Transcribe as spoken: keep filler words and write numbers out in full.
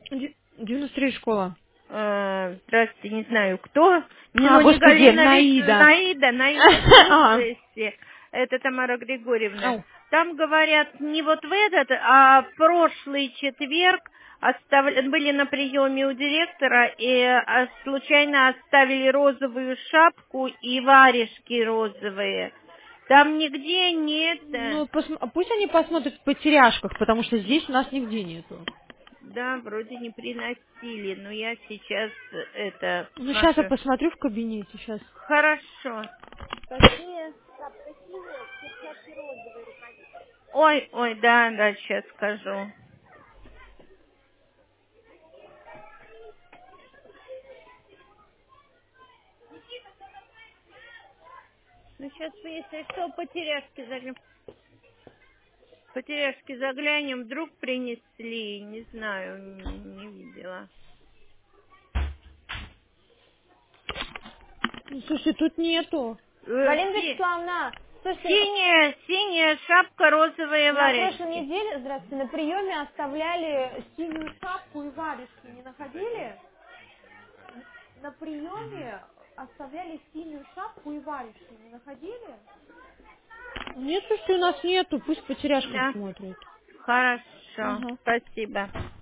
Ди- девяносто три школа. Э, Здравствуйте, не знаю кто. Не, А, ну, не господи, Галина Рич, Наида. Наида, Наида, А, слушайте. Это Тамара Григорьевна. ау. Там говорят, не вот в этот, а в прошлый четверг оставля- были на приеме у директора и а, случайно оставили розовую шапку и варежки розовые. Там нигде нет. э, Ну, посм- а пусть они посмотрят в потеряшках, потому что здесь у нас нигде нету. Да, вроде не приносили, но я сейчас э, это Ну, сейчас я смотрю. посмотрю в кабинете, сейчас. Хорошо. Какие? Ой, ой, да, да, сейчас скажу. Ну, сейчас мы, если что, потеряшки заглянем. Потеряшки заглянем, вдруг принесли, не знаю, н- не видела. Ну, слушай, тут нету. Э, Галина си- Вячеславовна, слушайте, синяя, синяя шапка, розовые на прошлой варежки. неделе, здравствуйте, на приеме оставляли синюю шапку и варежки, не находили? На приеме оставляли синюю шапку и варежки, не находили? Нет, слушай, у нас нету, пусть в потеряшках Да, смотрят. хорошо, Ага. спасибо.